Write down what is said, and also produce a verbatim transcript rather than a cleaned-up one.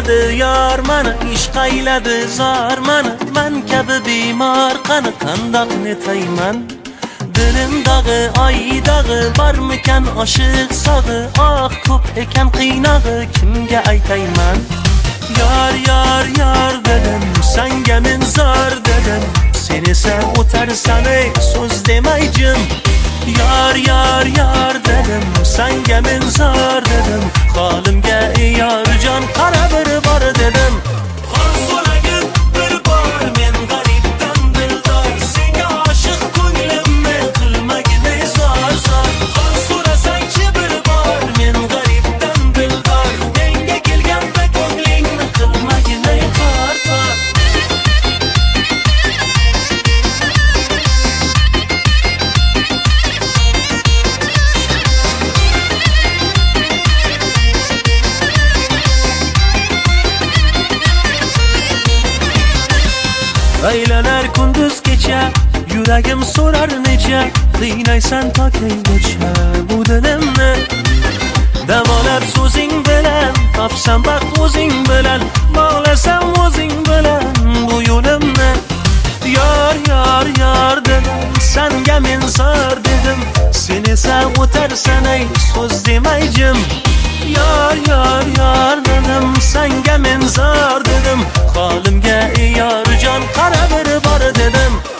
qiladi yor mani, ishq ayladi zor mani, men kabi bemor qani qandoq netayman. Dilim dag'i, ay dag'i, bormikan oshiq sog'i, ah ko'p ekan qiynog'i, kimga aytayman. Yor yor yor dedim, senga men zor dedim, sen esa o'tarsan ey so'z demayjim. Yor yor yor dedim, senga men zor dedim, holimga yor jon qara bir bor dedim. Xon so'ragin bir bor, men g'aribdan dildor, senga oshiq ko'nglimni qilmagin ey zor zor. Xon so'rasangchi bir bor, men g'aribdan dildor, menga kelganda ko'nglingni qilmagin ey tor tor. Aylanar kunduz kecha, yuragim so'rar necha, qiynaysan tokaygacha bu dilimni. Davolab so'zing bilan, topsam baxt o'zing bilan, bog'lasam o'zing bilan bu yo'limni. Yor yor yor dedim, senga men zor dedim, sen esa o'tarsan ey so'z demayjim. Yor yor yor dedim, senga men zor dedim, holimga yor jon qara bir bor dedim.